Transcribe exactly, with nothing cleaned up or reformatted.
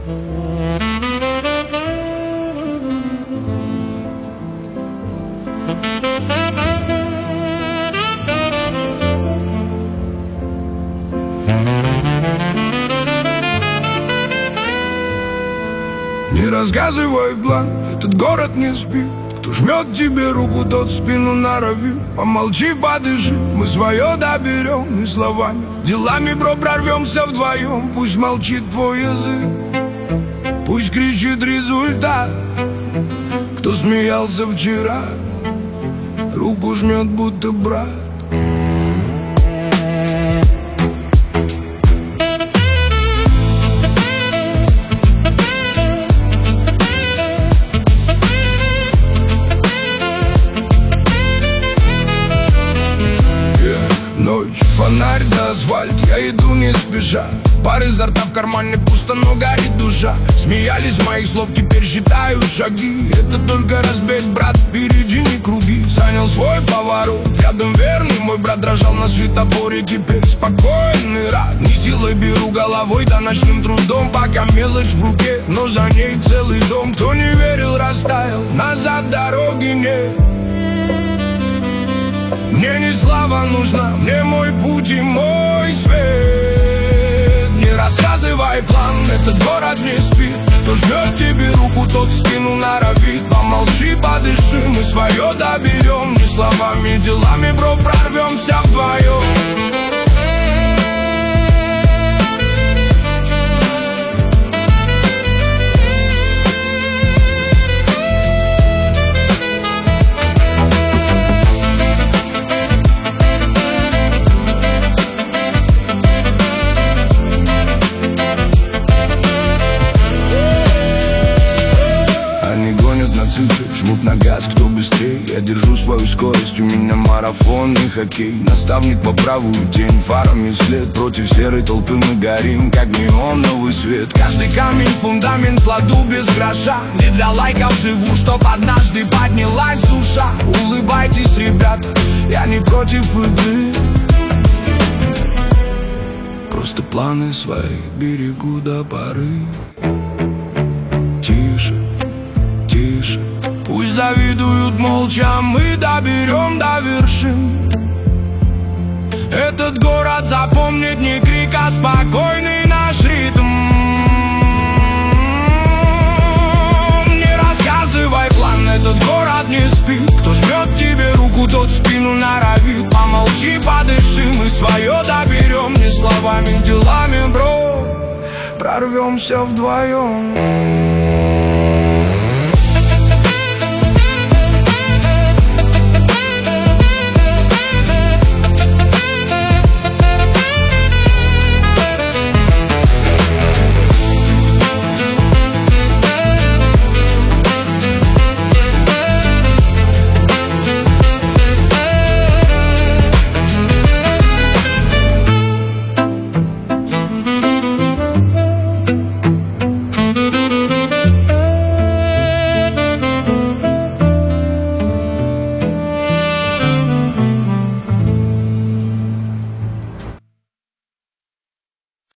Не рассказывай план, этот город не спит. Кто жмет тебе руку, тот спину норовит. Помолчи, подыши, мы свое доберем. Не словами, делами, бро, прорвемся вдвоем. Пусть молчит твой язык, пусть кричит результат. Кто смеялся вчера, руку жмет, будто брат. Ночь, фонарь да асфальт, я иду не спеша. Пар изо рта, в кармане пусто, но горит душа. Смеялись моих слов, теперь считаю шаги. Это только разбег, брат, впереди не круги. Занял свой поворот, рядом верный мой брат. Дрожал на светофоре, теперь спокойный, рад. Не силой беру головой, да ночным трудом. Пока мелочь в руке, но за ней целый дом. Кто не верил, растаял, назад дороги нет. Мне не слава нужна, мне мой путь и мой свет. Не рассказывай план, этот город не спит. Кто жмет тебе руку, тот спину норовит. Помолчи, подыши, мы свое доберем. Не словами, делами, бро, прорвемся вдвоем. Жмут на газ, кто быстрее. Я держу свою скорость, у меня марафон, не хоккей. Наставник по правую тень, фарами вслед. Против серой толпы мы горим, как неоновый свет. Каждый камень, фундамент кладу без гроша. Не для лайков живу, чтоб однажды поднялась душа. Улыбайтесь, ребята, я не против игры. Просто планы свои берегу до поры. Тише, тише, пусть завидуют молча, мы доберем до вершин. Этот город запомнит не крик, а спокойный наш ритм. Не рассказывай план, этот город не спит. Кто жмет тебе руку, тот спину норовит. Помолчи, подыши, мы свое доберем. Не словами, делами, бро, прорвемся вдвоем.